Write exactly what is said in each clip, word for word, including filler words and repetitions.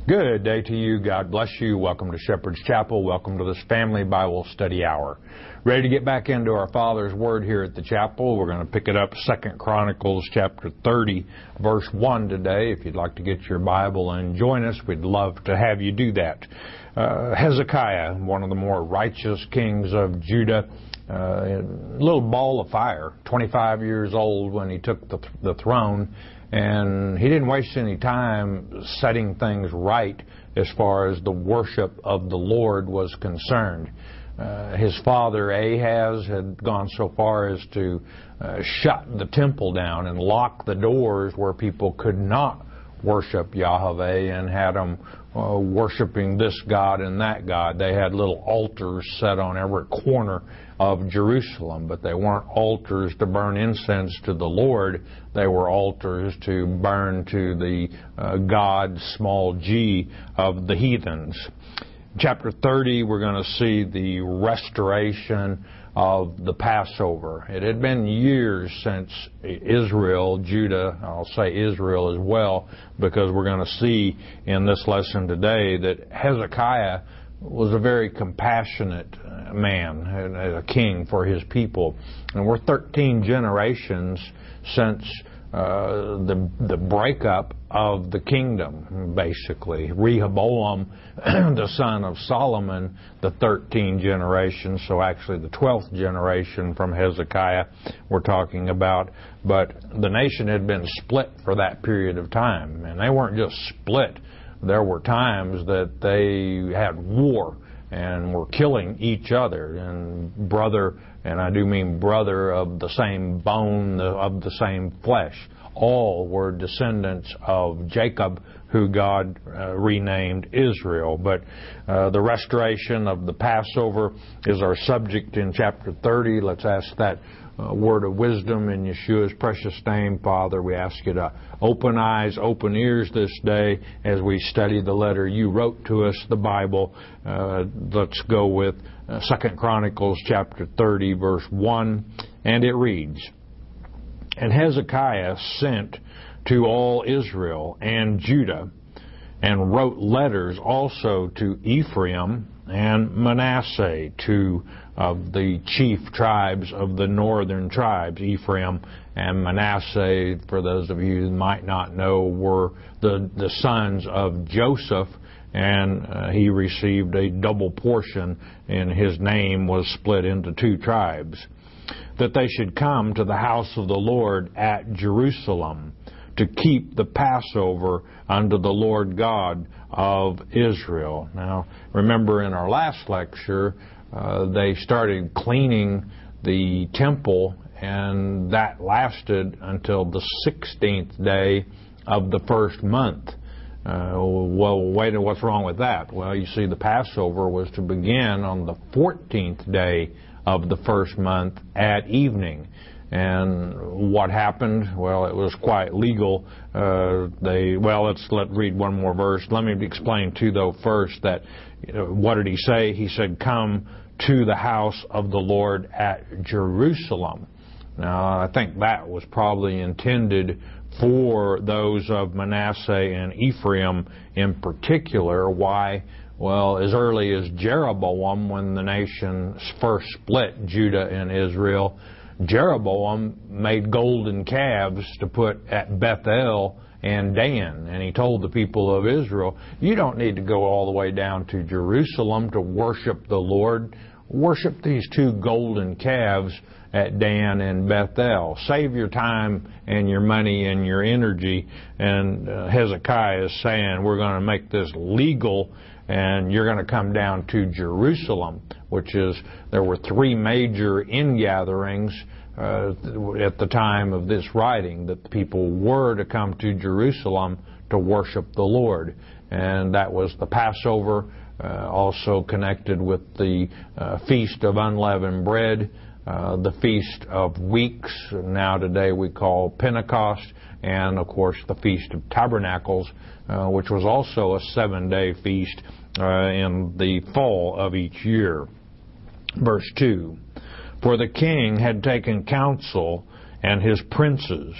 Good day to you. God bless you. Welcome to Shepherd's Chapel. Welcome to this Family Bible Study Hour. Ready to get back into our Father's Word here at the chapel. We're going to pick it up Second Chronicles chapter thirty, verse one today. If you'd like to get your Bible and join us, we'd love to have you do that. Uh, Hezekiah, one of the more righteous kings of Judah, uh, a little ball of fire, twenty-five years old when he took the, the throne. And he didn't waste any time setting things right as far as the worship of the Lord was concerned. Uh, his father Ahaz had gone so far as to uh, shut the temple down and lock the doors where people could not worship Yahweh, and had them uh, worshiping this God and that God. They had little altars set on every corner of Jerusalem, but they weren't altars to burn incense to the Lord. They were altars to burn to the uh, God, small g, of the heathens. Chapter thirty, we're going to see the restoration of the Passover. It had been years since Israel, Judah, I'll say Israel as well, because we're going to see in this lesson today that Hezekiah was a very compassionate man and a king for his people. And we're thirteen generations since uh, the the breakup of the kingdom, basically. Rehoboam, the son of Solomon, the thirteen generations, so actually the twelfth generation from Hezekiah we're talking about. But the nation had been split for that period of time, and they weren't just split. There were times that they had war and were killing each other, and brother, and I do mean brother of the same bone, of the same flesh. All were descendants of Jacob, who God uh, renamed Israel. But uh, the restoration of the Passover is our subject in chapter thirty. Let's ask that uh, word of wisdom in Yeshua's precious name. Father, we ask you to open eyes, open ears this day as we study the letter you wrote to us, the Bible. Uh, let's go with uh, Second Chronicles chapter thirty, verse one, and it reads, "And Hezekiah sent to all Israel and Judah, and wrote letters also to Ephraim and Manasseh, two of the chief tribes of the northern tribes. Ephraim and Manasseh, for those of you who might not know, were the, the sons of Joseph, and uh, he received a double portion, and his name was split into two tribes. That they should come to the house of the Lord at Jerusalem to keep the Passover unto the Lord God of Israel." Now, remember in our last lecture, uh, they started cleaning the temple, and that lasted until the sixteenth day of the first month. Uh, well, wait, what's wrong with that? Well, you see, the Passover was to begin on the fourteenth day of the first month at evening. And what happened? Well, it was quite legal. Uh, they well, let's let read one more verse. Let me explain too, though, first that you know, what did he say? He said, "Come to the house of the Lord at Jerusalem." Now, I think that was probably intended for those of Manasseh and Ephraim in particular. Why? Well, as early as Jeroboam, when the nation first split Judah and Israel, Jeroboam made golden calves to put at Bethel and Dan. And he told the people of Israel, you don't need to go all the way down to Jerusalem to worship the Lord. Worship these two golden calves at Dan and Bethel. Save your time and your money and your energy. And uh, Hezekiah is saying, we're going to make this legal, and you're going to come down to Jerusalem, which is, there were three major ingatherings uh, at the time of this writing, that the people were to come to Jerusalem to worship the Lord. And that was the Passover, uh, also connected with the uh, Feast of Unleavened Bread, uh, the Feast of Weeks, now today we call Pentecost, and of course the Feast of Tabernacles, uh, which was also a seven-day feast uh, in the fall of each year. Verse two, "For the king had taken counsel, and his princes,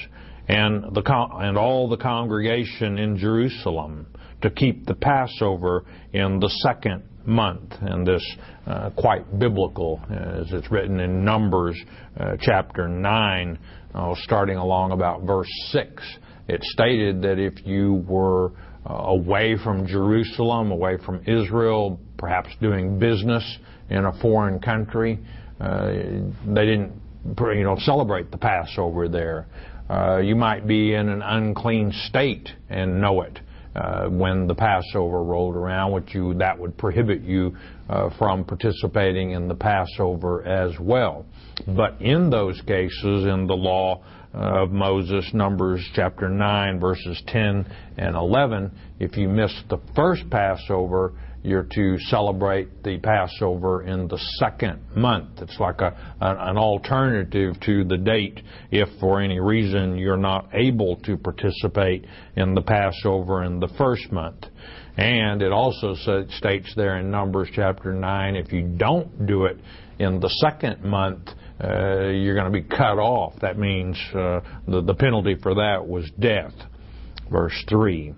and the and all the congregation in Jerusalem to keep the Passover in the second month. And this uh, quite biblical, as it's written in Numbers uh, chapter nine, uh, starting along about verse six. It stated that if you were uh, away from Jerusalem, away from Israel, perhaps doing business in a foreign country, uh, they didn't you know celebrate the Passover there. Uh, you might be in an unclean state and know it. Uh, when the Passover rolled around, which you that would prohibit you uh, from participating in the Passover as well. But in those cases, in the law of Moses, Numbers chapter nine, verses ten and eleven, if you missed the first Passover, you're to celebrate the Passover in the second month. It's like a, an alternative to the date if for any reason you're not able to participate in the Passover in the first month. And it also states there in Numbers chapter nine, if you don't do it in the second month, uh, you're going to be cut off. That means uh, the, the penalty for that was death. Verse three.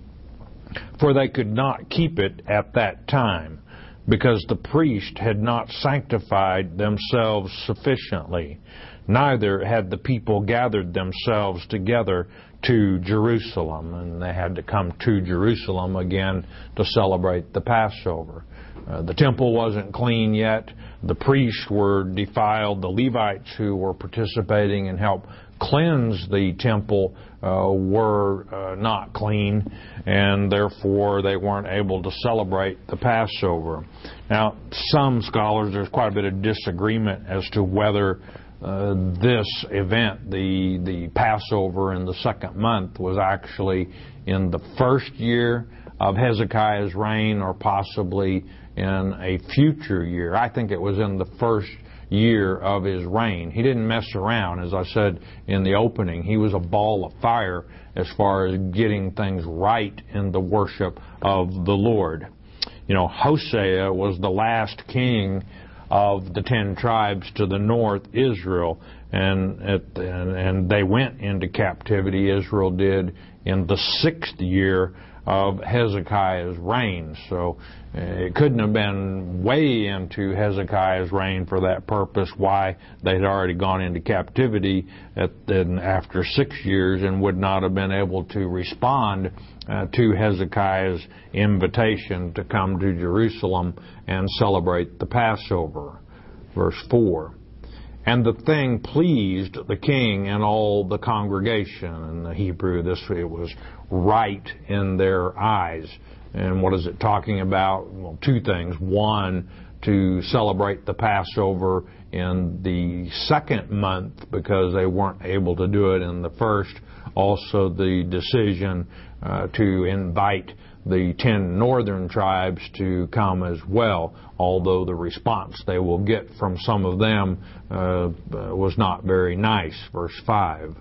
For they could not keep it at that time, because the priest had not sanctified themselves sufficiently, neither had the people gathered themselves together to Jerusalem. And they had to come to Jerusalem again to celebrate the Passover. Uh, the temple wasn't clean yet. The priests were defiled. The Levites who were participating and helped cleanse the temple uh, were uh, not clean, and therefore they weren't able to celebrate the Passover. Now, some scholars, there's quite a bit of disagreement as to whether uh, this event, the the Passover in the second month, was actually in the first year of Hezekiah's reign or possibly in a future year. I think it was in the first year of his reign. He didn't mess around, as I said in the opening. He was a ball of fire as far as getting things right in the worship of the Lord. You know, Hosea was the last king of the ten tribes to the north, Israel, and, at, and, and they went into captivity, Israel did, in the sixth year of Hezekiah's reign. So uh, it couldn't have been way into Hezekiah's reign for that purpose, why they'd already gone into captivity at, then after six years and would not have been able to respond uh, to Hezekiah's invitation to come to Jerusalem and celebrate the Passover. Verse four. And the thing pleased the king and all the congregation. In the Hebrew, this it was right in their eyes. And what is it talking about? Well, two things. One, to celebrate the Passover in the second month because they weren't able to do it in the first. Also, the decision uh, to invite the ten northern tribes to come as well, although the response they will get from some of them uh, was not very nice. Verse five.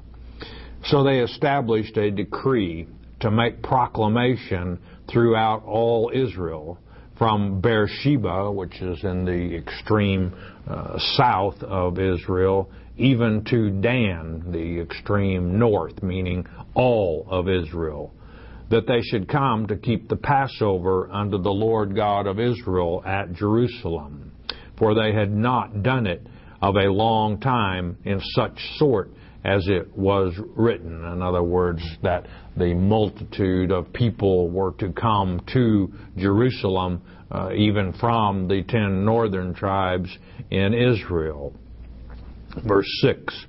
So they established a decree to make proclamation throughout all Israel, from Beersheba, which is in the extreme uh, south of Israel, even to Dan, the extreme north, meaning all of Israel, that they should come to keep the Passover unto the Lord God of Israel at Jerusalem. For they had not done it of a long time in such sort as it was written. In other words, that the multitude of people were to come to Jerusalem, uh, even from the ten northern tribes in Israel. Verse six.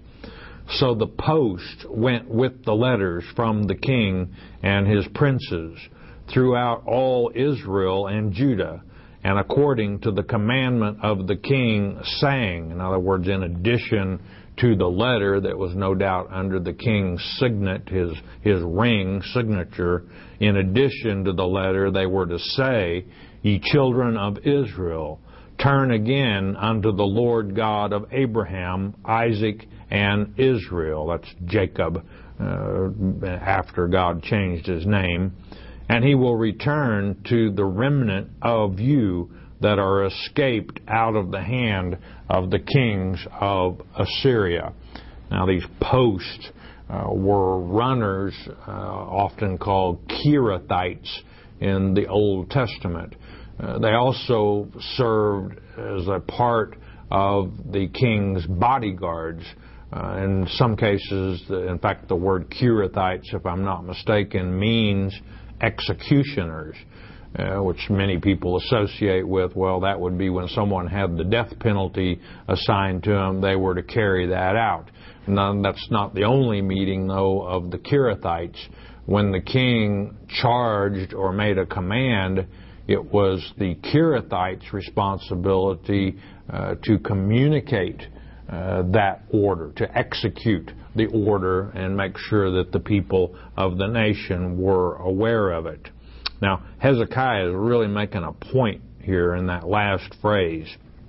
So the post went with the letters from the king and his princes throughout all Israel and Judah, and according to the commandment of the king sang. In other words, in addition to the letter that was no doubt under the king's signet, his, his ring, signature, in addition to the letter they were to say, Ye children of Israel, turn again unto the Lord God of Abraham, Isaac, and Israel. That's Jacob, uh, after God changed his name. And he will return to the remnant of you that are escaped out of the hand of the kings of Assyria. Now these posts uh, were runners, uh, often called Kerethites in the Old Testament. Uh, they also served as a part of the king's bodyguards. Uh, in some cases, in fact, the word Kerethites, if I'm not mistaken, means executioners, uh, which many people associate with, well, that would be when someone had the death penalty assigned to them, they were to carry that out. Now, that's not the only meaning, though, of the Kerethites. When the king charged or made a command, it was the Kerethites' responsibility uh, to communicate uh, that order, to execute the order and make sure that the people of the nation were aware of it. Now, Hezekiah is really making a point here in that last phrase.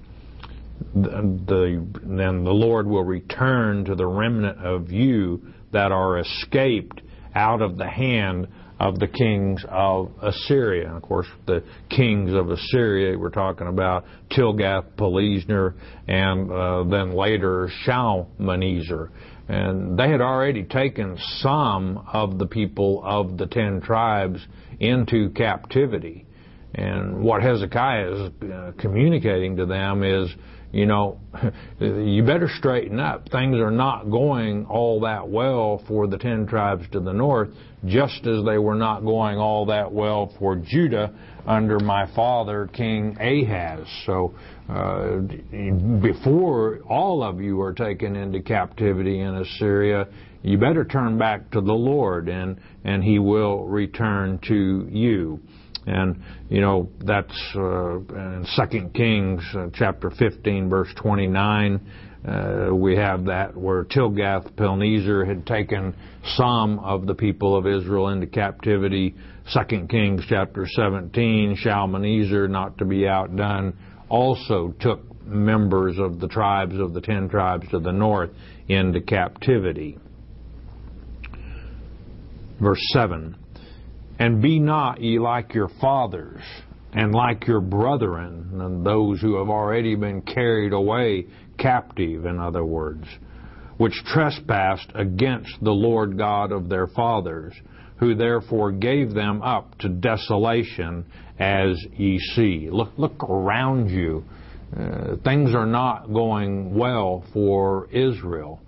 The, the, then the Lord will return to the remnant of you that are escaped out of the hand of the kings of Assyria. And of course, the kings of Assyria, we're talking about Tilgath-Pileser and uh, then later Shalmaneser. And they had already taken some of the people of the ten tribes into captivity. And what Hezekiah is uh, communicating to them is, you know, you better straighten up. Things are not going all that well for the ten tribes to the north, just as they were not going all that well for Judah under my father, King Ahaz. So uh, before all of you are taken into captivity in Assyria, you better turn back to the Lord, and, and He will return to you. And, you know, that's uh, in Second Kings uh, chapter fifteen, verse twenty-nine. Uh, we have that where Tilgath-Pileser had taken some of the people of Israel into captivity. Second Kings chapter seventeen, Shalmaneser, not to be outdone, also took members of the tribes of the ten tribes to the north into captivity. Verse seven. And be not ye like your fathers, and like your brethren, and those who have already been carried away captive, in other words, which trespassed against the Lord God of their fathers, who therefore gave them up to desolation, as ye see. Look, look around you. Uh, things are not going well for Israel.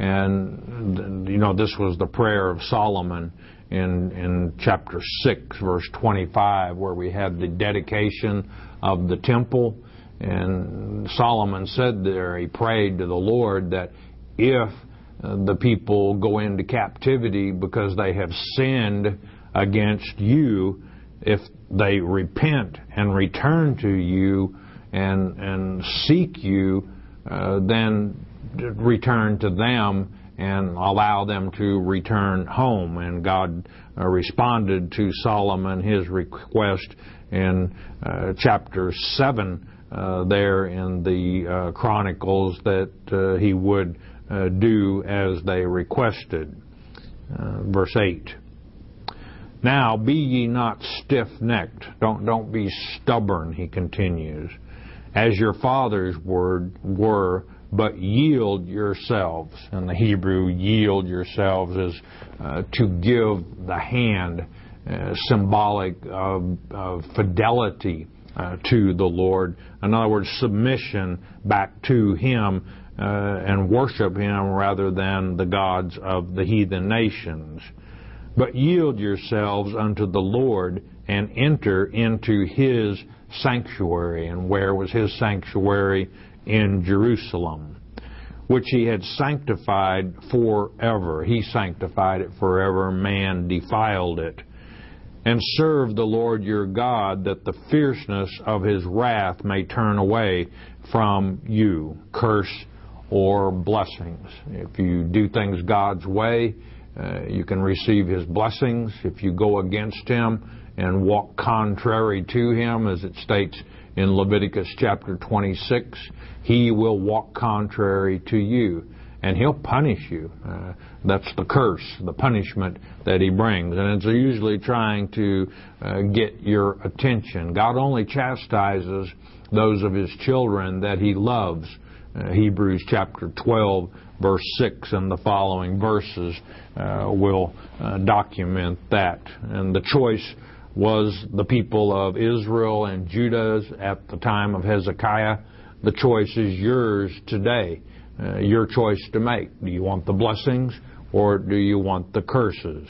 And, you know, this was the prayer of Solomon in, in chapter six, verse twenty-five, where we had the dedication of the temple. And Solomon said there, he prayed to the Lord that if uh, the people go into captivity because they have sinned against you, if they repent and return to you and, and seek you, uh, then return to them and allow them to return home. And God uh, responded to Solomon his request in uh, chapter seven uh, there in the uh, Chronicles, that uh, he would uh, do as they requested. Uh, verse eight. Now be ye not stiff-necked. Don't, don't be stubborn, he continues, as your fathers were, were but yield yourselves. In the Hebrew, yield yourselves is uh, to give the hand, uh, symbolic of, of fidelity uh, to the Lord. In other words, submission back to Him uh, and worship Him rather than the gods of the heathen nations. But yield yourselves unto the Lord and enter into His sanctuary. And where was His sanctuary? In Jerusalem, which He had sanctified forever. He sanctified it forever. Man defiled it. And serve the Lord your God, that the fierceness of His wrath may turn away from you. Curse or blessings. If you do things God's way, uh, you can receive His blessings. If you go against Him and walk contrary to Him, as it states in Leviticus chapter twenty-six, He will walk contrary to you, and He'll punish you. Uh, that's the curse, the punishment that He brings. And it's usually trying to uh, get your attention. God only chastises those of His children that He loves. Uh, Hebrews chapter twelve, verse six, and the following verses uh, will uh, document that. And the choice was the people of Israel and Judah at the time of Hezekiah. The choice is yours today. Uh, your choice to make. Do you want the blessings or do you want the curses?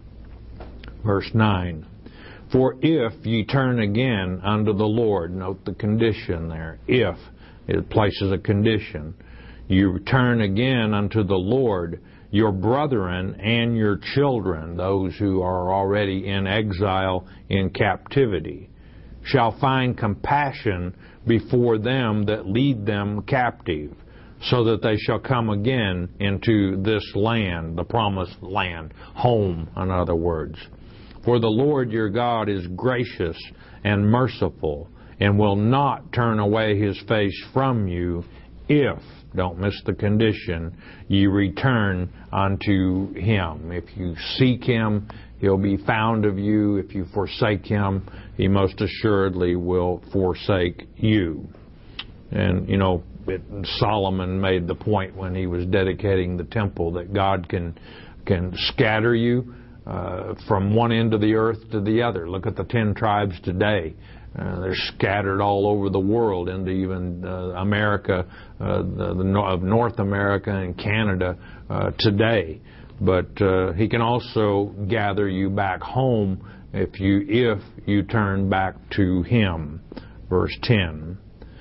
Verse nine. For if ye turn again unto the Lord, note the condition there, if, it places a condition, you turn again unto the Lord, your brethren and your children, those who are already in exile in captivity, shall find compassion before them that lead them captive, so that they shall come again into this land, the promised land, home, in other words. For the Lord your God is gracious and merciful, and will not turn away His face from you, if, don't miss the condition, ye return unto Him. If you seek Him, He'll be found of you. If you forsake Him, He most assuredly will forsake you. And, you know, it, Solomon made the point when he was dedicating the temple that God can can scatter you uh, from one end of the earth to the other. Look at the ten tribes today. Uh, they're scattered all over the world into even uh, America, uh, the, the of North America and Canada uh, today. But uh, He can also gather you back home if you if you turn back to Him. Verse ten.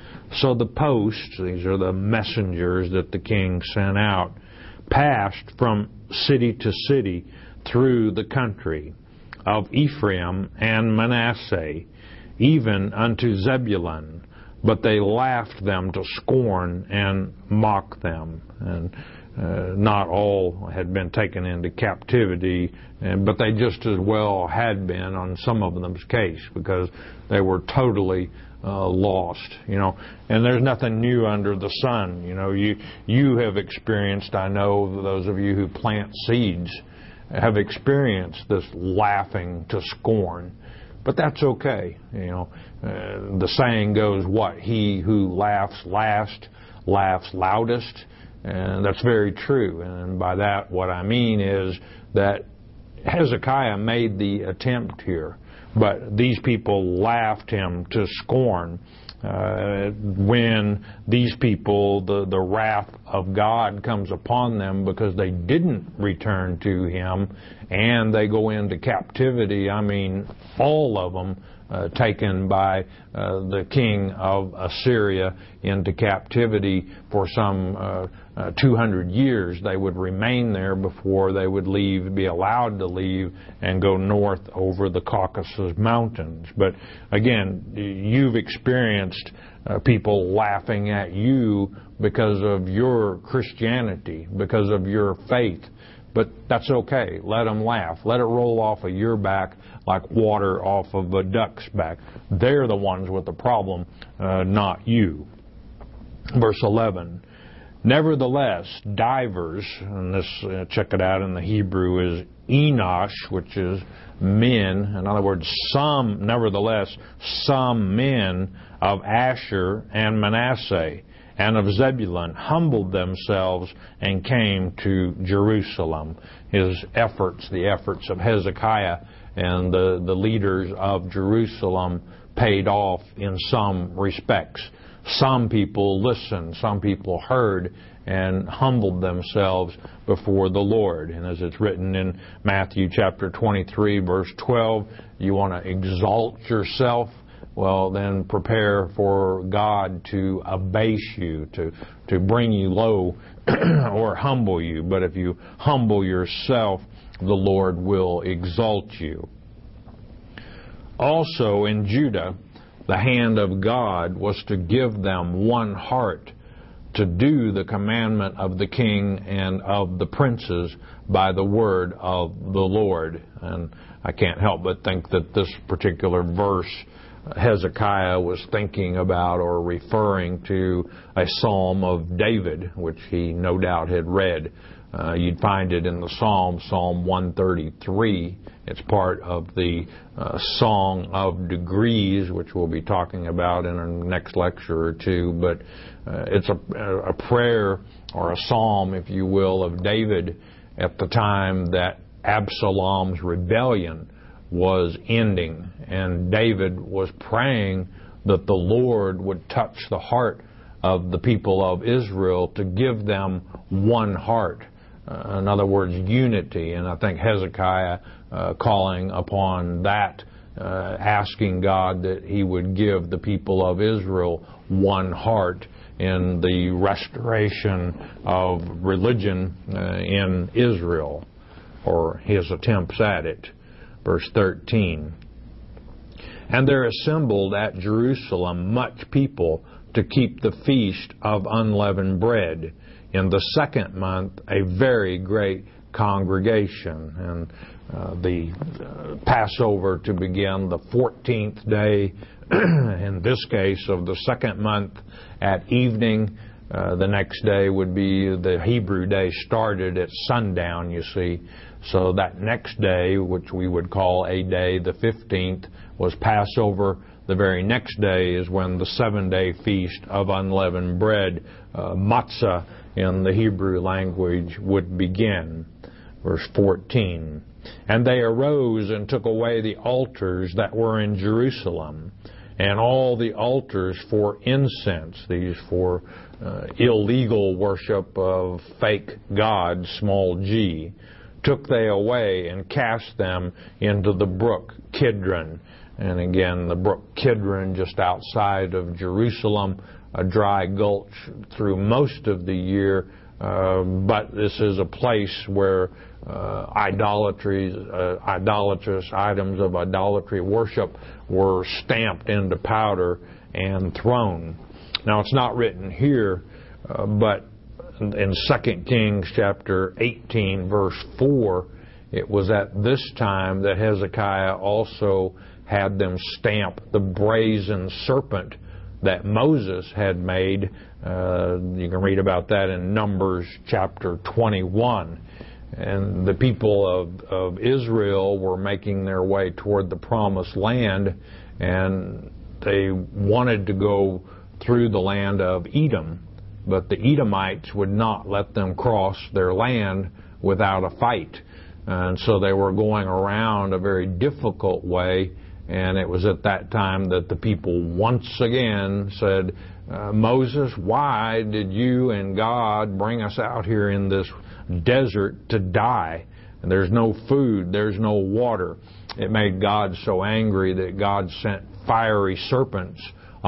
So the posts, these are the messengers that the king sent out, passed from city to city through the country of Ephraim and Manasseh, even unto Zebulun. But they laughed them to scorn and mocked them. And uh, not all had been taken into captivity, and, but they just as well had been on some of them's case, because they were totally Uh, lost, you know, and there's nothing new under the sun. You know, you you have experienced, I know those of you who plant seeds have experienced this laughing to scorn, but that's okay. You know, uh, the saying goes, what, he who laughs last laughs loudest, and that's very true. And by that, what I mean is that Hezekiah made the attempt here, but these people laughed him to scorn. Uh, when these people, the, the wrath of God comes upon them because they didn't return to Him and they go into captivity, I mean, all of them uh, taken by uh, the king of Assyria into captivity for some uh, uh, two hundred years. They would remain there before they would leave, be allowed to leave and go north over the Caucasus Mountains. But again, you've experienced uh, people laughing at you because of your Christianity, because of your faith. But that's okay. Let them laugh. Let it roll off of your back like water off of a duck's back. They're the ones with the problem, uh, not you. Verse eleven. Nevertheless, divers, and this, uh, check it out in the Hebrew, is Enosh, which is men. In other words, some, nevertheless, some men of Asher and Manasseh and of Zebulun humbled themselves and came to Jerusalem. His efforts, the efforts of Hezekiah and the, the leaders of Jerusalem paid off in some respects. Some people listened, some people heard and humbled themselves before the Lord. And as it's written in Matthew chapter twenty-three, verse twelve, you want to exalt yourself? Well, then prepare for God to abase you, to, to bring you low or humble you. But if you humble yourself, the Lord will exalt you. Also in Judah, the hand of God was to give them one heart to do the commandment of the king and of the princes by the word of the Lord. And I can't help but think that this particular verse Hezekiah was thinking about or referring to a psalm of David, which he no doubt had read Uh, you'd find it in the Psalm, Psalm one thirty-three. It's part of the uh, Song of Degrees, which we'll be talking about in our next lecture or two. But uh, it's a, a prayer or a psalm, if you will, of David at the time that Absalom's rebellion was ending. And David was praying that the Lord would touch the heart of the people of Israel to give them one heart. Uh, in other words, unity. And I think Hezekiah uh, calling upon that, uh, asking God that he would give the people of Israel one heart in the restoration of religion uh, in Israel, or his attempts at it. Verse thirteen. And there assembled at Jerusalem much people to keep the feast of unleavened bread in the second month, a very great congregation. And uh, the uh, Passover to begin the fourteenth day, in this case of the second month, at evening. Uh, the next day would be the Hebrew day started at sundown, you see. So that next day, which we would call a day, the fifteenth, was Passover. The very next day is when the seven-day feast of unleavened bread, uh, matzah in the Hebrew language, would begin. Verse fourteen. And they arose and took away the altars that were in Jerusalem, and all the altars for incense, these for uh, illegal worship of fake gods, small g, took they away and cast them into the brook Kidron. And again, the brook Kidron, just outside of Jerusalem, a dry gulch through most of the year, uh, but this is a place where uh, idolatry, uh, idolatrous items of idolatry worship were stamped into powder and thrown. Now, it's not written here, uh, but in Second Kings chapter eighteen, verse four, it was at this time that Hezekiah also had them stamp the brazen serpent that Moses had made. Uh, you can read about that in Numbers chapter twenty-one. And the people of, of Israel were making their way toward the promised land, and they wanted to go through the land of Edom, but the Edomites would not let them cross their land without a fight. And so they were going around a very difficult way. And it was at that time that the people once again said, uh, Moses, why did you and God bring us out here in this desert to die? And there's no food, there's no water. It made God so angry that God sent fiery serpents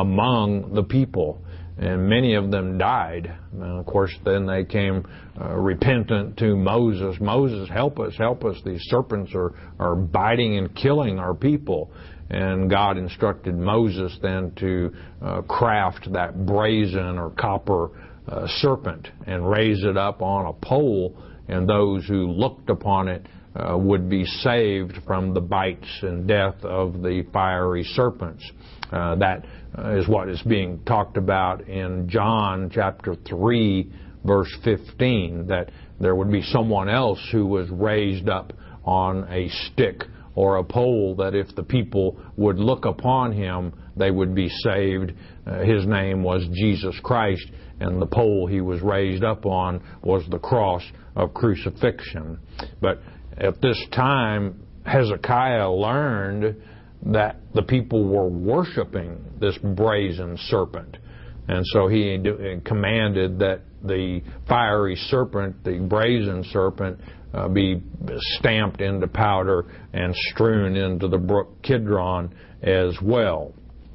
among the people. And many of them died. And of course, then they came uh, repentant to Moses. Moses, help us, help us. These serpents are, are biting and killing our people. And God instructed Moses then to uh, craft that brazen or copper uh, serpent and raise it up on a pole, and those who looked upon it uh, would be saved from the bites and death of the fiery serpents. Uh, that uh, is what is being talked about in John chapter three, verse fifteen, that there would be someone else who was raised up on a stick or a pole, that if the people would look upon him, they would be saved. Uh, his name was Jesus Christ, and the pole he was raised up on was the cross of crucifixion. But at this time, Hezekiah learned that the people were worshiping this brazen serpent. And so he commanded that the fiery serpent, the brazen serpent, uh, be stamped into powder and strewn into the brook Kidron as well.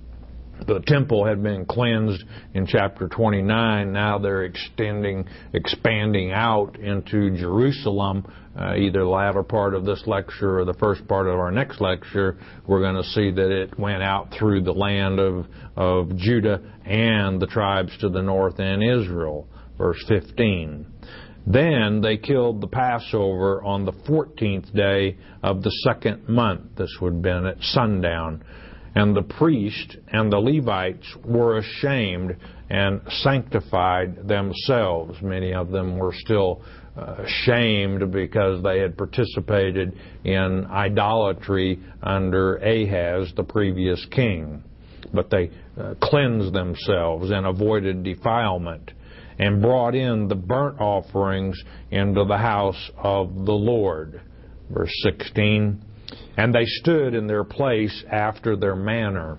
The temple had been cleansed in chapter twenty-nine. Now they're extending, expanding out into Jerusalem. Uh, either the latter part of this lecture or the first part of our next lecture, we're going to see that it went out through the land of, of Judah and the tribes to the north and Israel. Verse fifteen. Then they killed the Passover on the fourteenth day of the second month. This would have been at sundown. And the priest and the Levites were ashamed and sanctified themselves. Many of them were still uh, shamed because they had participated in idolatry under Ahaz, the previous king. But they uh, cleansed themselves and avoided defilement, and brought in the burnt offerings into the house of the Lord. Verse sixteen, and they stood in their place after their manner,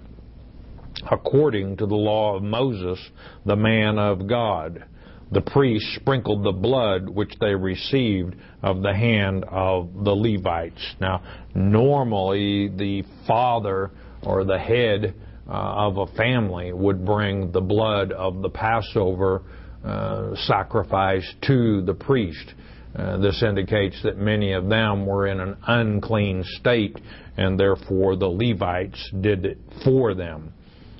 according to the law of Moses, the man of God. The priests sprinkled the blood which they received of the hand of the Levites. Now, normally the father or the head uh, of a family would bring the blood of the Passover uh, sacrifice to the priest. Uh, this indicates that many of them were in an unclean state, and therefore the Levites did it for them.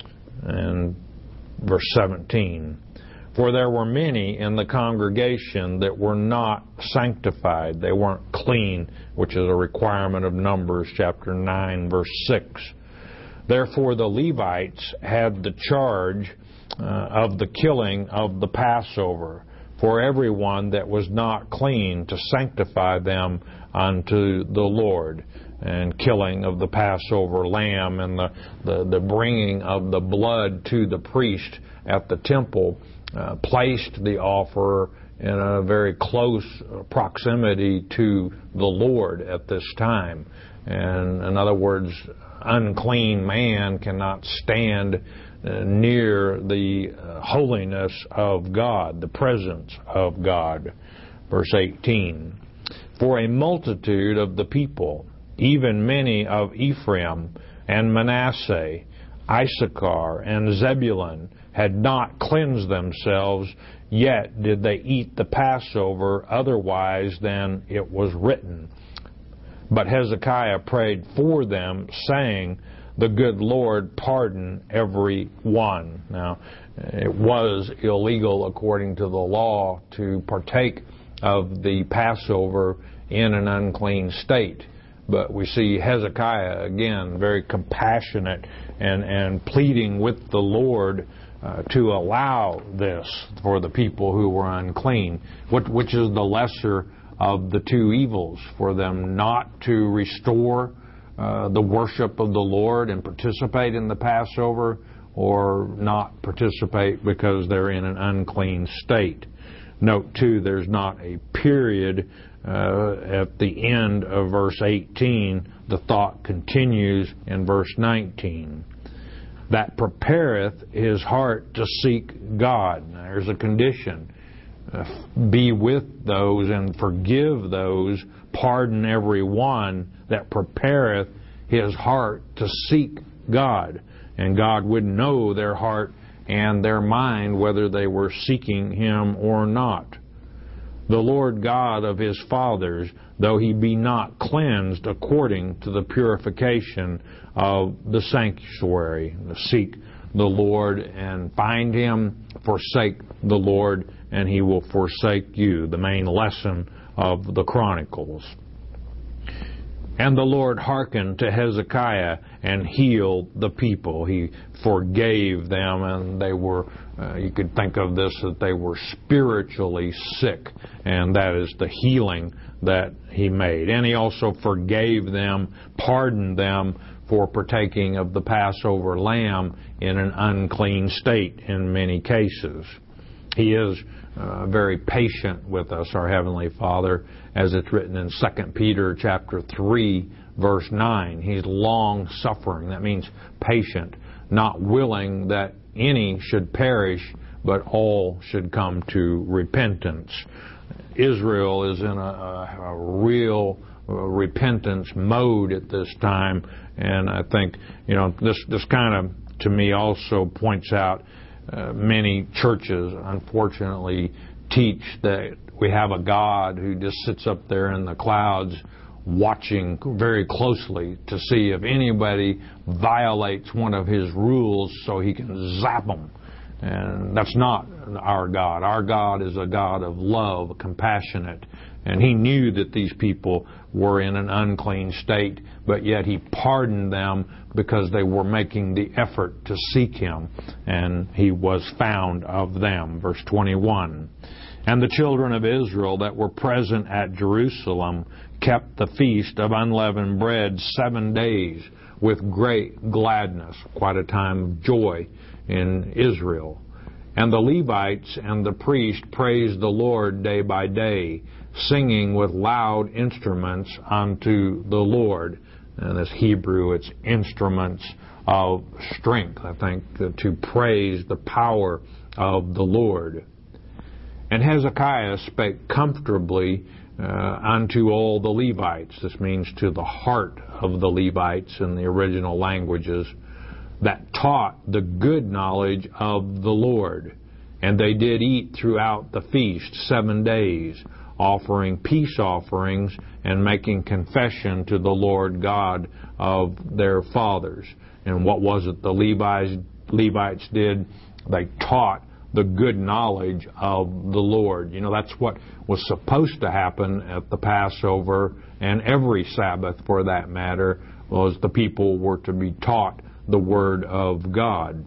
And verse seventeen, for there were many in the congregation that were not sanctified. They weren't clean, which is a requirement of Numbers chapter nine, verse six. Therefore the Levites had the charge uh, of the killing of the Passover for everyone that was not clean, to sanctify them unto the Lord. And killing of the Passover lamb and the, the, the bringing of the blood to the priest at the temple uh, placed the offerer in a very close proximity to the Lord at this time. And in other words, unclean man cannot stand uh, near the uh, holiness of God, the presence of God. Verse eighteen, for a multitude of the people, even many of Ephraim and Manasseh, Issachar and Zebulun, had not cleansed themselves, yet did they eat the Passover otherwise than it was written. But Hezekiah prayed for them, saying, the good Lord pardon every one. Now, it was illegal according to the law to partake of the Passover in an unclean state. But we see Hezekiah, again, very compassionate and, and pleading with the Lord uh, to allow this for the people who were unclean, which, which is the lesser of the two evils, for them not to restore uh, the worship of the Lord and participate in the Passover, or not participate because they're in an unclean state. Note, too, there's not a period Uh, at the end of verse eighteen. The thought continues in verse nineteen. That prepareth his heart to seek God. Now, there's a condition. Uh, be with those and forgive those, pardon every one that prepareth his heart to seek God. And God would know their heart and their mind, whether they were seeking Him or not. The Lord God of his fathers, though he be not cleansed according to the purification of the sanctuary. Seek the Lord and find Him. Forsake the Lord and He will forsake you. The main lesson of the Chronicles. And the Lord hearkened to Hezekiah and healed the people. He forgave them, and they were, uh, you could think of this, that they were spiritually sick, and that is the healing that He made. And He also forgave them, pardoned them for partaking of the Passover lamb in an unclean state in many cases. He is uh, very patient with us, our Heavenly Father, as it's written in Second Peter chapter three, verse nine. He's long-suffering. That means patient, not willing that any should perish, but all should come to repentance. Israel is in a, a, a real uh, repentance mode at this time, and I think, you know, this, this kind of, to me, also points out Uh, many churches, unfortunately, teach that we have a God who just sits up there in the clouds watching very closely to see if anybody violates one of His rules so He can zap them. And that's not our God. Our God is a God of love, compassionate. And He knew that these people were in an unclean state, but yet He pardoned them because they were making the effort to seek Him. And He was found of them. Verse twenty-one. And the children of Israel that were present at Jerusalem kept the feast of unleavened bread seven days with great gladness, quite a time of joy in Israel. And the Levites and the priest praised the Lord day by day, singing with loud instruments unto the Lord. And this Hebrew, it's instruments of strength, I think, to praise the power of the Lord. And Hezekiah spake comfortably uh, unto all the Levites. This means to the heart of the Levites in the original languages, that taught the good knowledge of the Lord. And they did eat throughout the feast seven days, offering peace offerings and making confession to the Lord God of their fathers. And what was it the Levites, Levites did? They taught the good knowledge of the Lord. You know, that's what was supposed to happen at the Passover, and every Sabbath for that matter, was the people were to be taught the Word of God.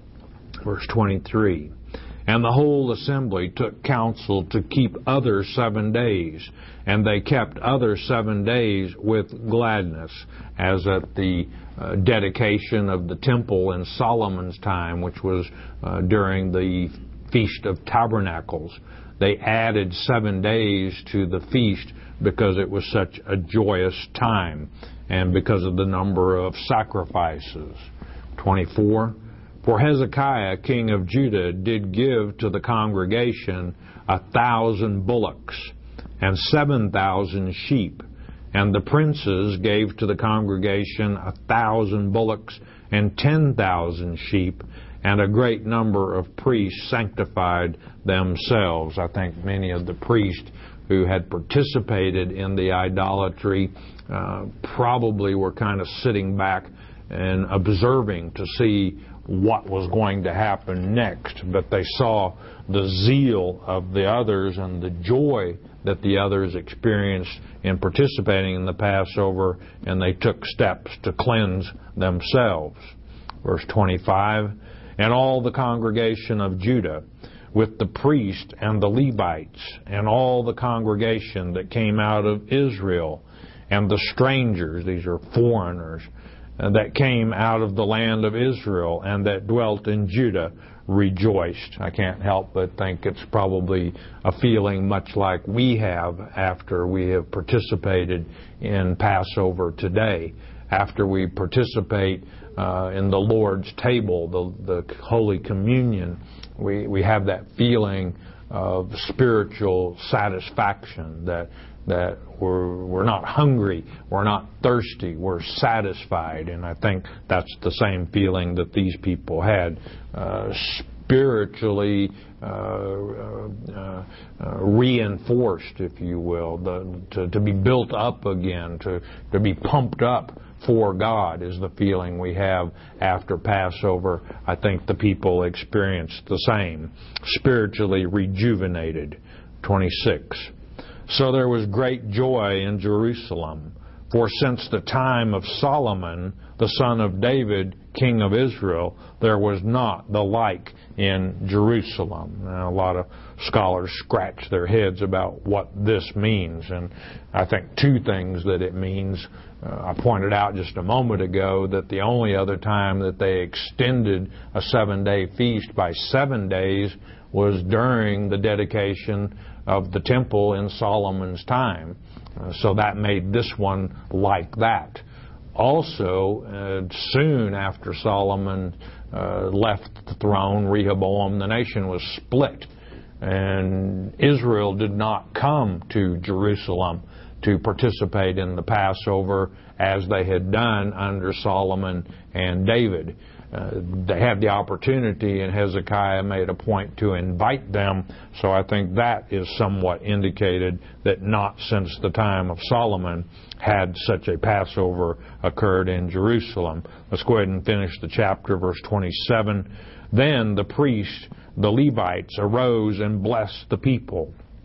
Verse twenty-three. And the whole assembly took counsel to keep other seven days, and they kept other seven days with gladness, as at the uh, dedication of the temple in Solomon's time, which was uh, during the Feast of Tabernacles. They added seven days to the feast because it was such a joyous time, and because of the number of sacrifices. twenty-four. For Hezekiah, king of Judah, did give to the congregation a thousand bullocks and seven thousand sheep. And the princes gave to the congregation a thousand bullocks and ten thousand sheep. And a great number of priests sanctified themselves. I think many of the priests who had participated in the idolatry uh, probably were kind of sitting back and observing to see what was going to happen next. But they saw the zeal of the others and the joy that the others experienced in participating in the Passover, and they took steps to cleanse themselves. Verse twenty-five, and all the congregation of Judah, with the priest and the Levites, and all the congregation that came out of Israel, and the strangers, these are foreigners, that came out of the land of Israel and that dwelt in Judah, rejoiced. I can't help but think it's probably a feeling much like we have after we have participated in Passover today. After we participate uh, in the Lord's table, the, the Holy Communion, we, we have that feeling of spiritual satisfaction, that that we're, we're not hungry, we're not thirsty, we're satisfied. And I think that's the same feeling that these people had. Uh, spiritually uh, uh, uh, reinforced, if you will, the, to, to be built up again, to, to be pumped up for God is the feeling we have after Passover. I think the people experienced the same. Spiritually rejuvenated. twenty-six. So there was great joy in Jerusalem, for since the time of Solomon, the son of David, king of Israel, there was not the like in Jerusalem. Now, a lot of scholars scratch their heads about what this means, and I think two things that it means. Uh, I pointed out just a moment ago that the only other time that they extended a seven-day feast by seven days was during the dedication of the temple in Solomon's time. Uh, so that made this one like that. Also, uh, soon after Solomon uh, left the throne, Rehoboam, the nation was split. And Israel did not come to Jerusalem to participate in the Passover as they had done under Solomon and David. Uh, they had the opportunity, and Hezekiah made a point to invite them, so I think that is somewhat indicated that not since the time of Solomon had such a Passover occurred in Jerusalem. Let's go ahead and finish the chapter, verse twenty-seven. Then the priests, the Levites, arose and blessed the people.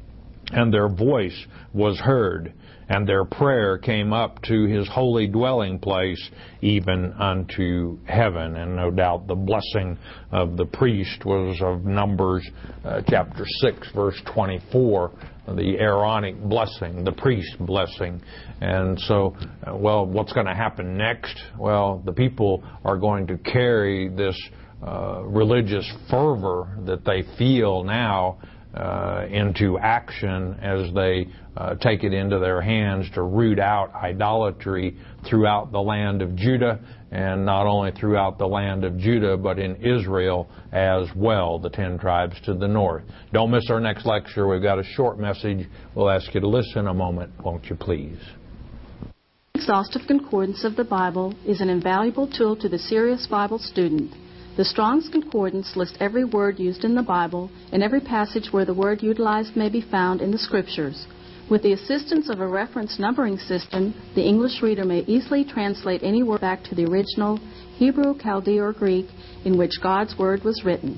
and their voice was heard, and their prayer came up to his holy dwelling place, even unto heaven. And no doubt the blessing of the priest was of Numbers uh, chapter six, verse twenty-four, the Aaronic blessing, the priest blessing. And so, uh, well, what's going to happen next? Well, the people are going to carry this uh, religious fervor that they feel now Uh, into action as they uh, take it into their hands to root out idolatry throughout the land of Judah, and not only throughout the land of Judah, but in Israel as well, the ten tribes to the north. Don't miss our next lecture. We've got a short message. We'll ask you to listen a moment, won't you please? Exhaustive Concordance of the Bible is an invaluable tool to the serious Bible student. The Strong's Concordance lists every word used in the Bible and every passage where the word utilized may be found in the Scriptures. With the assistance of a reference numbering system, the English reader may easily translate any word back to the original Hebrew, Chaldee, or Greek in which God's Word was written.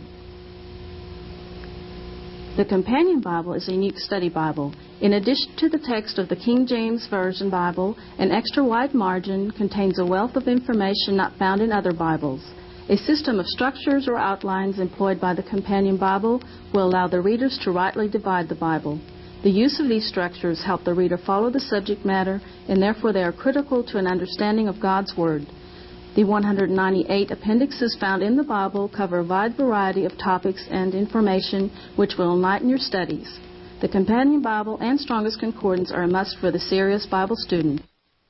The Companion Bible is a unique study Bible. In addition to the text of the King James Version Bible, an extra wide margin contains a wealth of information not found in other Bibles. A system of structures or outlines employed by the Companion Bible will allow the readers to rightly divide the Bible. The use of these structures help the reader follow the subject matter, and therefore they are critical to an understanding of God's Word. The one hundred ninety-eight appendixes found in the Bible cover a wide variety of topics and information which will enlighten your studies. The Companion Bible and Strong's Concordance are a must for the serious Bible student.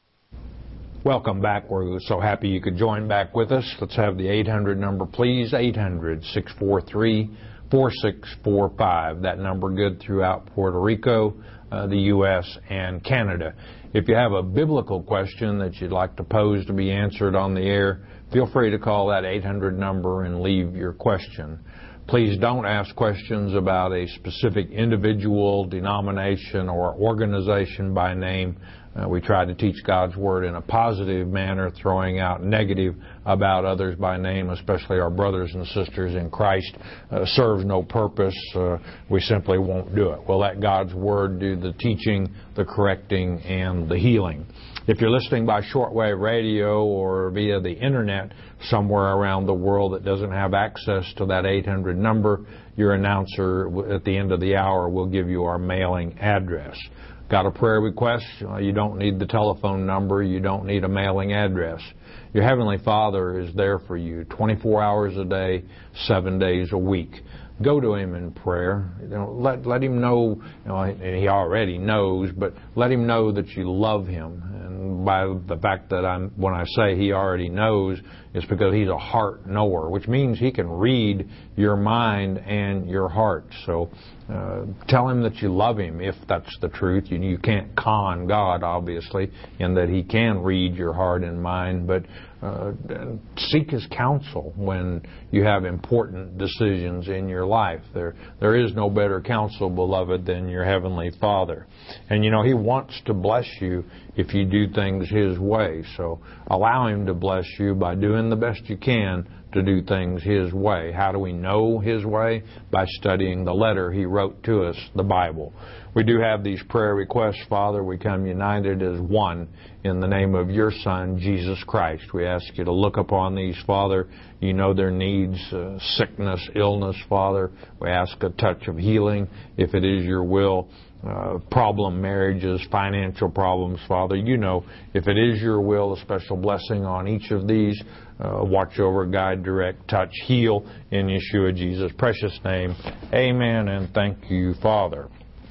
Welcome back. We're so happy you could join back with us. Let's have the eight hundred number, please. eight hundred, six four three, four six four five. That number good throughout Puerto Rico, uh, the U S, and Canada. If you have a biblical question that you'd like to pose to be answered on the air, feel free to call that eight hundred number and leave your question. Please don't ask questions about a specific individual, denomination, or organization by name. Uh, we try to teach God's Word in a positive manner, throwing out negative about others by name, especially our brothers and sisters in Christ, uh, serves no purpose. Uh, we simply won't do it. We'll let God's Word do the teaching, the correcting, and the healing. If you're listening by shortwave radio or via the Internet somewhere around the world that doesn't have access to that eight hundred number, your announcer at the end of the hour will give you our mailing address. Got a prayer request? You don't need the telephone number. You don't need a mailing address. Your Heavenly Father is there for you twenty-four hours a day, seven days a week. Go to Him in prayer. You know, let let Him know, you know, and He already knows, but let Him know that you love Him. And by the fact that I'm, when I say He already knows, it's because He's a heart knower, which means He can read your mind and your heart. So uh, tell Him that you love Him, if that's the truth. You, you can't con God, obviously, in that He can read your heart and mind, but uh, seek His counsel when you have important decisions in your life. There, there is no better counsel, beloved, than your Heavenly Father. And you know, He wants to bless you if you do things His way. So allow Him to bless you by doing the best you can to do things His way. How do we know His way? By studying the letter He wrote to us, the Bible. We do have these prayer requests, Father. We come united as one in the name of your Son, Jesus Christ. We ask you to look upon these, Father. You know their needs, uh, sickness, illness, Father. We ask a touch of healing if it is your will. Uh, problem marriages, financial problems, Father. You know, if it is your will, a special blessing on each of these. Uh, watch over, guide, direct, touch, heal in Yeshua Jesus' precious name. Amen, and thank you, Father.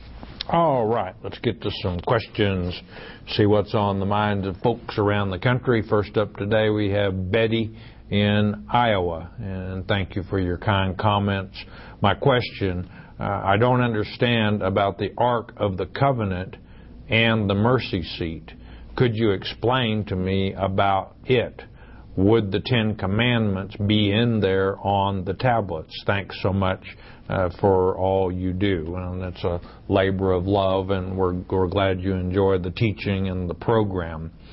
All right, let's get to some questions, see what's on the minds of folks around the country. First up today, we have Betty in Iowa, and thank you for your kind comments. My question, uh, I don't understand about the Ark of the Covenant and the mercy seat. Could you explain to me about it? Would the Ten Commandments be in there on the tablets? Thanks so much uh, for all you do. And it's a labor of love, and we're, we're glad you enjoyed the teaching and the program.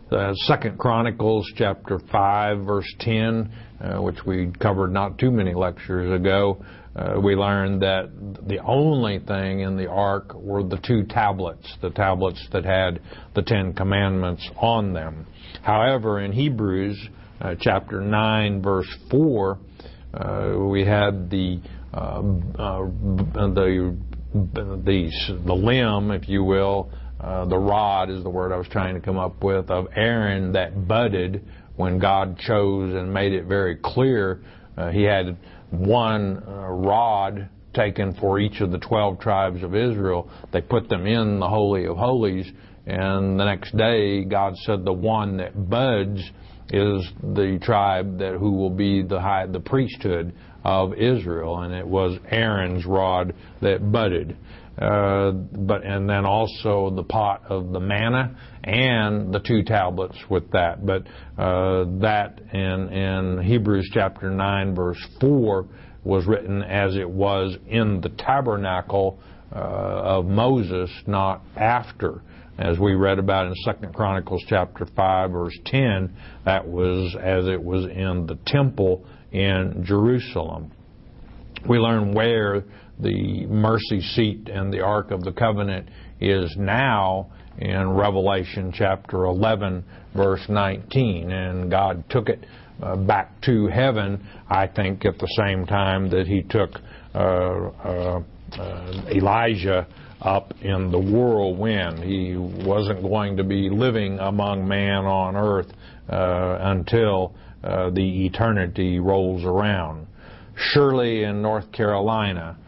Uh, Second Chronicles chapter five, verse ten, uh, which we covered not too many lectures ago, uh, we learned that the only thing in the ark were the two tablets, the tablets that had the Ten Commandments on them. However, in Hebrews uh, chapter nine, verse four, uh, we had the uh, uh, the the the limb, if you will. Uh, the rod is the word I was trying to come up with, of Aaron that budded when God chose and made it very clear. Uh, he had one uh, rod taken for each of the twelve tribes of Israel. They put them in the Holy of Holies, and the next day God said the one that buds is the tribe that who will be the high, the priesthood of Israel, and it was Aaron's rod that budded. Uh, but and then also the pot of the manna and the two tablets with that. But uh, that in in Hebrews chapter nine verse four was written as it was in the tabernacle uh, of Moses, not after. As we read about in Second Chronicles chapter five verse ten, that was as it was in the temple in Jerusalem. We learn where the mercy seat and the Ark of the Covenant is now in Revelation chapter eleven, verse nineteen. And God took it uh, back to heaven, I think, at the same time that He took uh, uh, uh, Elijah up in the whirlwind. He wasn't going to be living among man on earth uh, until uh, the eternity rolls around. Shirley in North Carolina,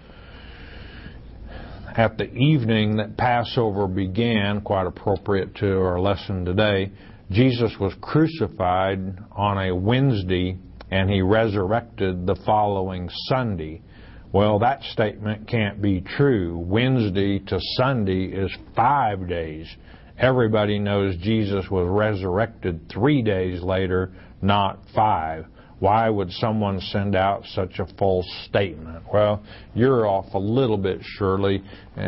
at the evening that Passover began, quite appropriate to our lesson today, Jesus was crucified on a Wednesday and He resurrected the following Sunday. Well, that statement can't be true. Wednesday to Sunday is five days. Everybody knows Jesus was resurrected three days later, not five. Why would someone send out such a false statement? Well, you're off a little bit, Shirley,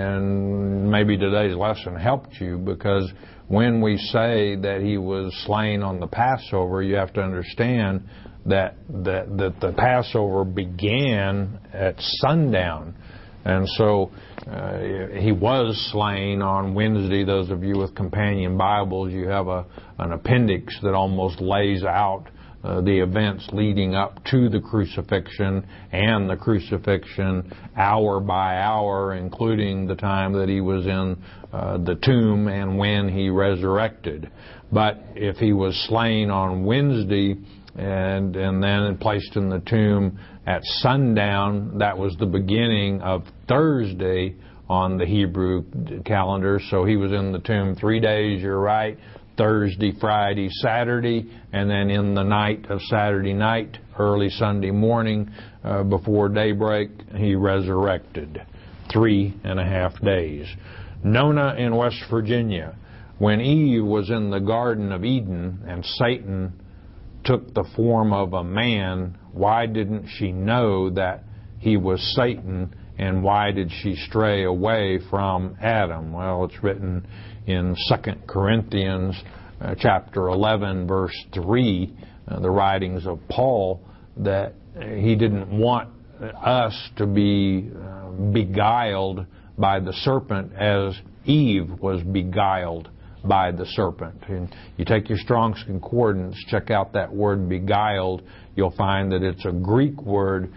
and maybe today's lesson helped you, because when we say that He was slain on the Passover, you have to understand that, that, that the Passover began at sundown. And so uh, He was slain on Wednesday. Those of you with companion Bibles, you have a, an appendix that almost lays out Uh, the events leading up to the crucifixion and the crucifixion hour by hour, including the time that He was in uh, the tomb and when He resurrected. But if He was slain on Wednesday and and then placed in the tomb at sundown, that was the beginning of Thursday on the Hebrew calendar. So He was in the tomb three days, you're right, Thursday, Friday, Saturday, and then in the night of Saturday night, early Sunday morning, uh, before daybreak, He resurrected. Three and a half days. Nona in West Virginia, when Eve was in the Garden of Eden and Satan took the form of a man, why didn't she know that he was Satan, and why did she stray away from Adam? Well, it's written in Second Corinthians uh, chapter eleven, verse three, uh, the writings of Paul, that he didn't want us to be uh, beguiled by the serpent as Eve was beguiled by the serpent. And you take your Strong's Concordance, check out that word beguiled, you'll find that it's a Greek word,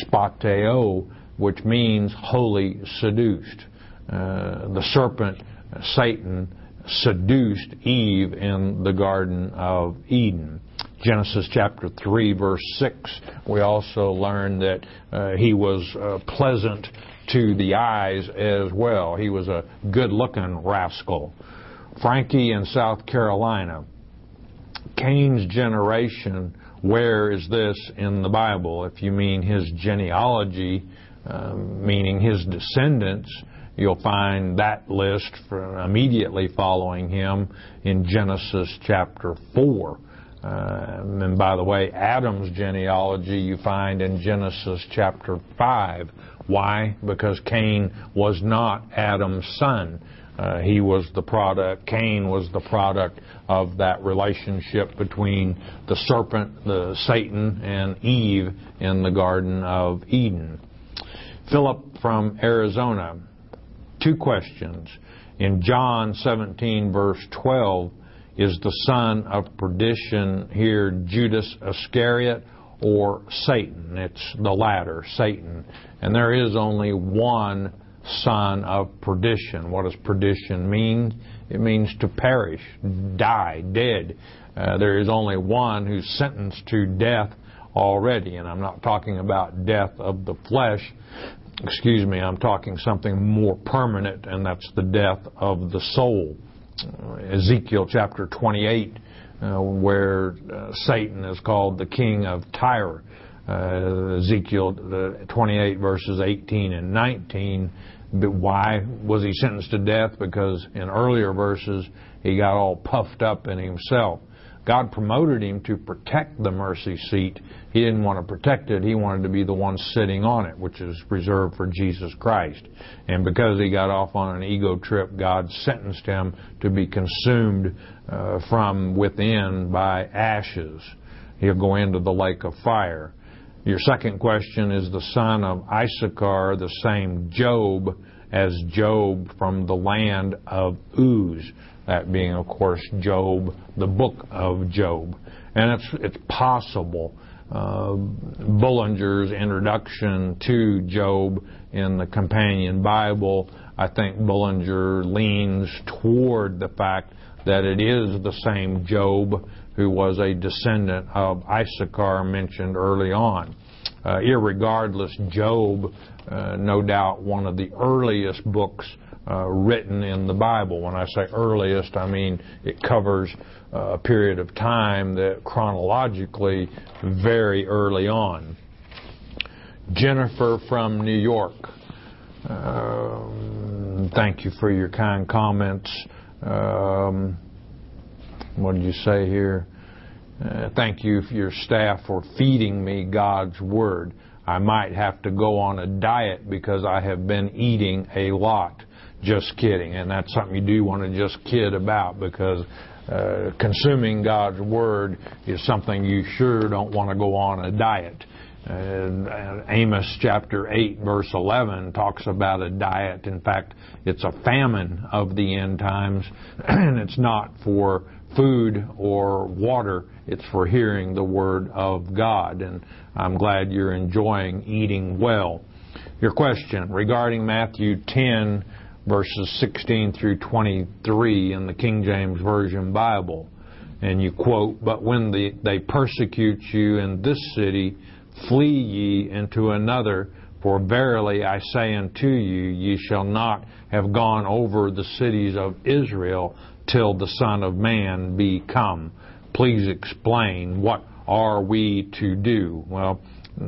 expateo, which means wholly seduced. Uh, the serpent, Satan, seduced Eve in the Garden of Eden. Genesis chapter three, verse six, we also learn that uh, he was uh, pleasant to the eyes as well. He was a good-looking rascal. Frankie in South Carolina, Cain's generation, where is this in the Bible? If you mean his genealogy, uh, meaning his descendants, you'll find that list for immediately following him in Genesis chapter four. Uh, and by the way, Adam's genealogy you find in Genesis chapter five. Why? Because Cain was not Adam's son. Uh, he was the product, Cain was the product of that relationship between the serpent, the Satan, and Eve in the Garden of Eden. Philip from Arizona, two questions. In John seventeen, verse twelve, is the son of perdition here Judas Iscariot or Satan? It's the latter, Satan. And there is only one son of perdition. What does perdition mean? It means to perish, die, dead. Uh, there is only one who's sentenced to death already. And I'm not talking about death of the flesh. Excuse me, I'm talking something more permanent, and that's the death of the soul. Ezekiel chapter twenty-eight, uh, where uh, Satan is called the king of Tyre. Uh, Ezekiel uh, twenty-eight verses eighteen and nineteen. But why was he sentenced to death? Because in earlier verses he got all puffed up in himself. God promoted him to protect the mercy seat. He didn't want to protect it. He wanted to be the one sitting on it, which is reserved for Jesus Christ. And because he got off on an ego trip, God sentenced him to be consumed uh, from within by ashes. He'll go into the lake of fire. Your second question is the son of Issachar, the same Job as Job from the land of Uz. That being, of course, Job, the book of Job. And it's it's possible. Uh, Bullinger's introduction to Job in the Companion Bible, I think Bullinger leans toward the fact that it is the same Job who was a descendant of Issachar mentioned early on. Uh, irregardless, Job, uh, no doubt one of the earliest books Uh, written in the Bible. When I say earliest, I mean it covers uh, a period of time that chronologically very early on. Jennifer from New York. Uh, thank you for your kind comments. Um, what did you say here? Uh, thank you for your staff for feeding me God's Word. I might have to go on a diet because I have been eating a lot. Just kidding. And that's something you do want to just kid about, because uh, consuming God's Word is something you sure don't want to go on a diet. Uh, Amos chapter eight verse eleven talks about a diet. In fact, it's a famine of the end times, and it's not for food or water. It's for hearing the Word of God. And I'm glad you're enjoying eating well. Your question regarding Matthew ten verses sixteen through twenty-three in the King James Version Bible. And you quote, "But when the, they persecute you in this city, flee ye into another, for verily I say unto you, ye shall not have gone over the cities of Israel till the Son of Man be come." Please explain, what are we to do? Well,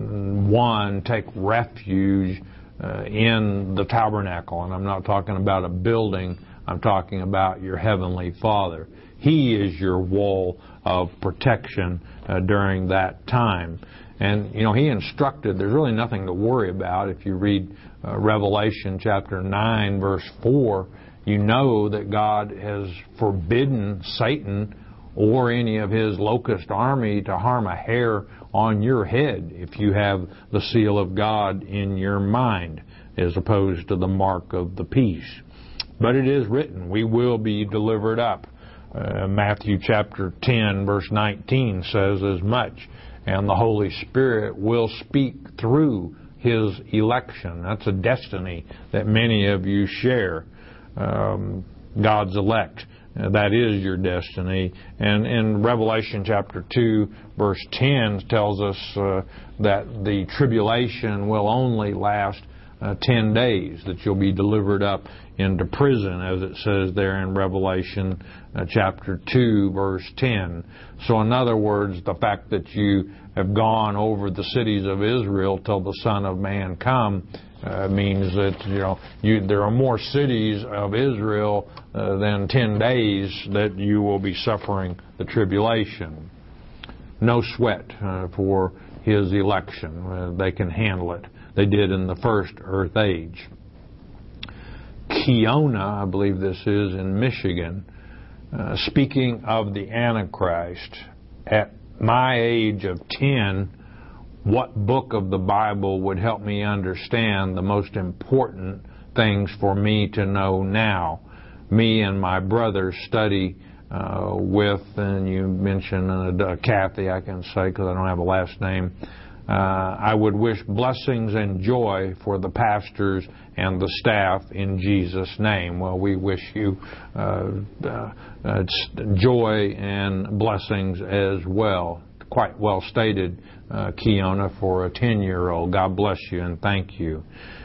one, take refuge Uh, in the tabernacle. And I'm not talking about a building. I'm talking about your Heavenly Father. He is your wall of protection uh, during that time. And, you know, He instructed, there's really nothing to worry about. If you read uh, Revelation chapter nine, verse four, you know that God has forbidden Satan or any of his locust army to harm a hair on your head if you have the seal of God in your mind, as opposed to the mark of the peace. But it is written, we will be delivered up. Uh, Matthew chapter ten, verse nineteen says as much. And the Holy Spirit will speak through His election. That's a destiny that many of you share. Um, God's elect. Uh, that is your destiny. And in Revelation chapter two, verse ten tells us uh, that the tribulation will only last uh, ten days, that you'll be delivered up into prison, as it says there in Revelation uh, chapter two, verse ten. So in other words, the fact that you have gone over the cities of Israel till the Son of Man come Uh, means that, you know, you, there are more cities of Israel uh, than ten days that you will be suffering the tribulation. No sweat uh, for His election. Uh, they can handle it. They did in the first earth age. Keona, I believe this is, in Michigan, uh, speaking of the Antichrist. At my age of ten, what book of the Bible would help me understand the most important things for me to know now? Me and my brother study uh, with, and you mentioned uh, Kathy, I can say because I don't have a last name. Uh, I would wish blessings and joy for the pastors and the staff in Jesus' name. Well, we wish you uh, uh, uh, joy and blessings as well. Quite well stated, uh, Keona, for a ten-year-old. God bless you and thank you.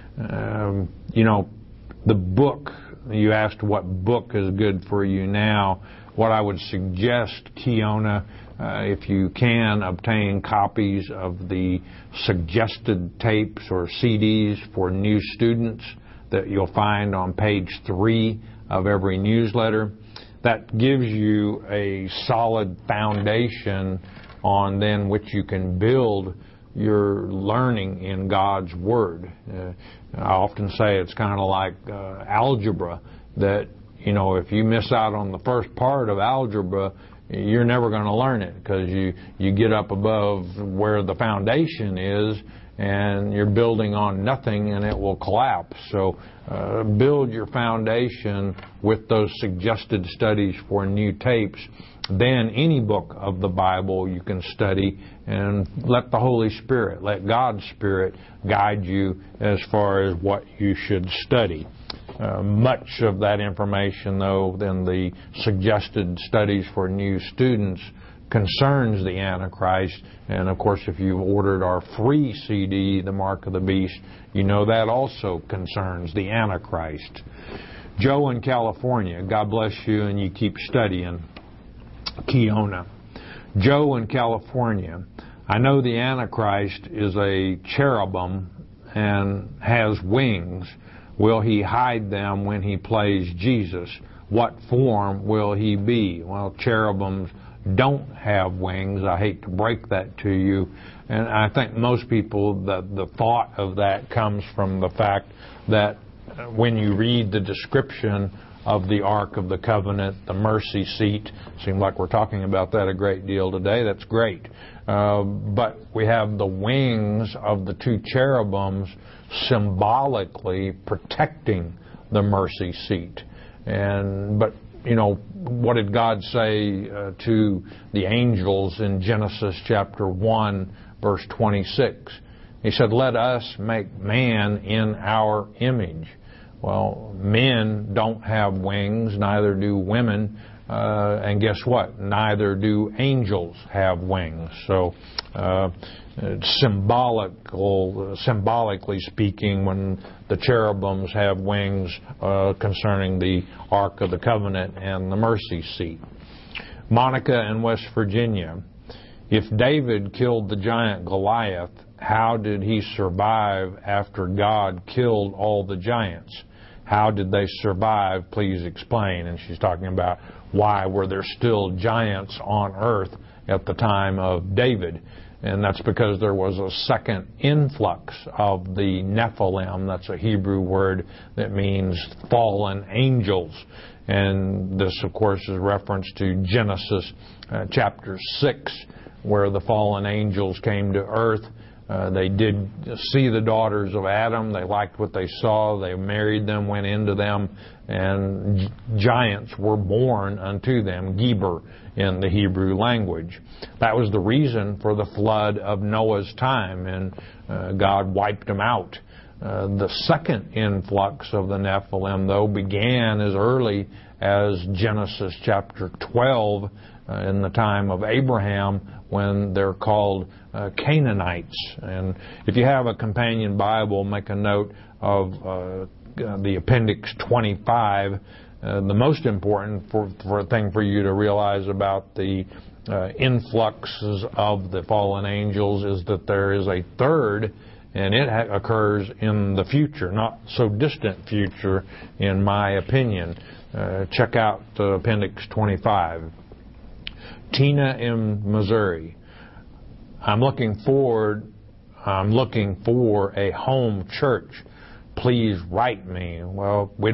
Um, you know, the book, you asked what book is good for you now. What I would suggest, Keona, uh, if you can obtain copies of the suggested tapes or C Ds for new students that you'll find on page three of every newsletter, that gives you a solid foundation on then which you can build your learning in God's Word. Uh, I often say it's kind of like uh, algebra, that, you know, if you miss out on the first part of algebra, you're never going to learn it because you, you get up above where the foundation is and you're building on nothing and it will collapse. So uh, build your foundation with those suggested studies for new tapes. Then any book of the Bible you can study and let the Holy Spirit, let God's Spirit guide you as far as what you should study. Uh, much of that information, though, in the suggested studies for new students concerns the Antichrist. And, of course, if you've ordered our free C D, The Mark of the Beast, you know that also concerns the Antichrist. Joe in California, God bless you, and you keep studying. Keona. Joe in California, I know the Antichrist is a cherubim and has wings. Will he hide them when he plays Jesus? What form will he be? Well, cherubims don't have wings. I hate to break that to you. And I think most people, the, the thought of that comes from the fact that when you read the description of the Ark of the Covenant, the mercy seat, seems like we're talking about that a great deal today. That's great. Uh, but we have the wings of the two cherubims symbolically protecting the mercy seat. And but you know, what did God say uh, to the angels in Genesis chapter one, verse twenty-six? He said, "Let us make man in our image." Well, men don't have wings, neither do women. Uh, and guess what? Neither do angels have wings. So, uh, it's symbolical, uh, symbolically speaking, when the cherubims have wings uh, concerning the Ark of the Covenant and the mercy seat. Monica in West Virginia, if David killed the giant Goliath, how did he survive after God killed all the giants? How did they survive? Please explain. And she's talking about why were there still giants on earth at the time of David. And that's because there was a second influx of the Nephilim. That's a Hebrew word that means fallen angels. And this, of course, is reference to Genesis uh, chapter six, where the fallen angels came to earth. Uh, they did see the daughters of Adam. They liked what they saw. They married them, went into them, and g- giants were born unto them, Geber in the Hebrew language. That was the reason for the flood of Noah's time, and uh, God wiped them out. Uh, the second influx of the Nephilim, though, began as early as Genesis chapter twelve, uh, in the time of Abraham, when they're called uh, Canaanites. And if you have a companion Bible, make a note of uh, the appendix twenty-five. Uh, the most important for, for thing for you to realize about the uh, influxes of the fallen angels is that there is a third, and it ha- occurs in the future, not so distant future, in my opinion. Uh, check out uh, appendix twenty-five. Tina in Missouri. I'm looking forward, I'm looking for a home church. Please write me. Well, we don't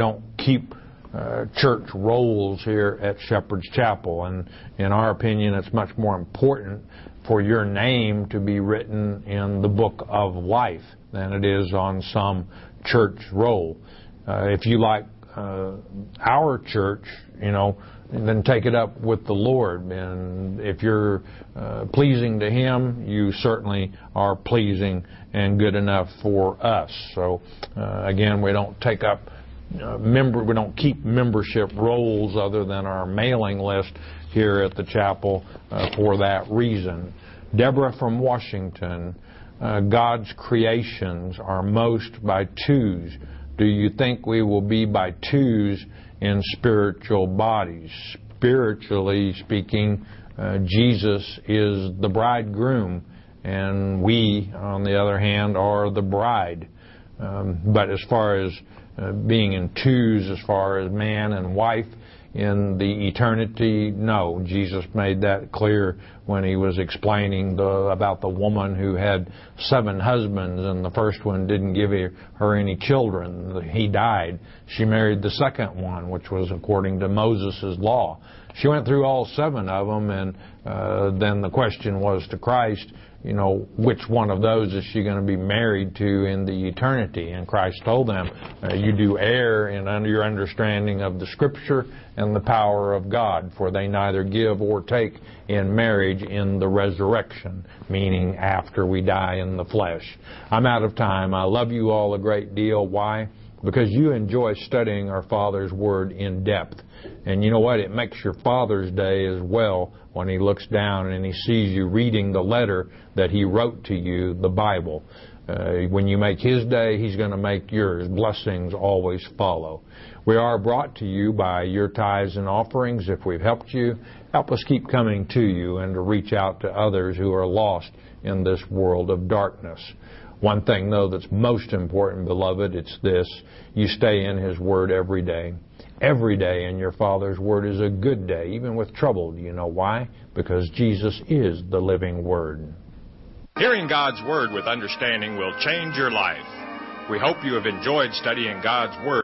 keep uh, church rolls here at Shepherd's Chapel. And in our opinion, it's much more important for your name to be written in the book of life than it is on some church roll. Uh, if you like uh, our church, you know, then take it up with the Lord. And if you're uh, pleasing to Him, you certainly are pleasing and good enough for us. So, uh, again, we don't take up uh, member, we don't keep membership rolls other than our mailing list here at the chapel uh, for that reason. Deborah from Washington, uh, God's creations are most by twos. Do you think we will be by twos in spiritual bodies? Spiritually speaking, uh, Jesus is the bridegroom, and we, on the other hand, are the bride. Um, but as far as uh, being in twos, as far as man and wife in the eternity, no. Jesus made that clear when He was explaining the, about the woman who had seven husbands, and the first one didn't give her any children. He died. She married the second one, which was according to Moses' law. She went through all seven of them, and uh, then the question was to Christ, you know, which one of those is she going to be married to in the eternity? And Christ told them, uh, you do err in under your understanding of the Scripture and the power of God, for they neither give or take in marriage in the resurrection, meaning after we die in the flesh. I'm out of time. I love you all a great deal. Why? Because you enjoy studying our Father's Word in depth. And you know what? It makes your Father's Day as well when He looks down and He sees you reading the letter that He wrote to you, the Bible. Uh, when you make His day, He's going to make yours. Blessings always follow. We are brought to you by your tithes and offerings. If we've helped you, help us keep coming to you and to reach out to others who are lost in this world of darkness. One thing, though, that's most important, beloved, it's this. You stay in His Word every day. Every day in your Father's Word is a good day, even with trouble. Do you know why? Because Jesus is the living Word. Hearing God's Word with understanding will change your life. We hope you have enjoyed studying God's Word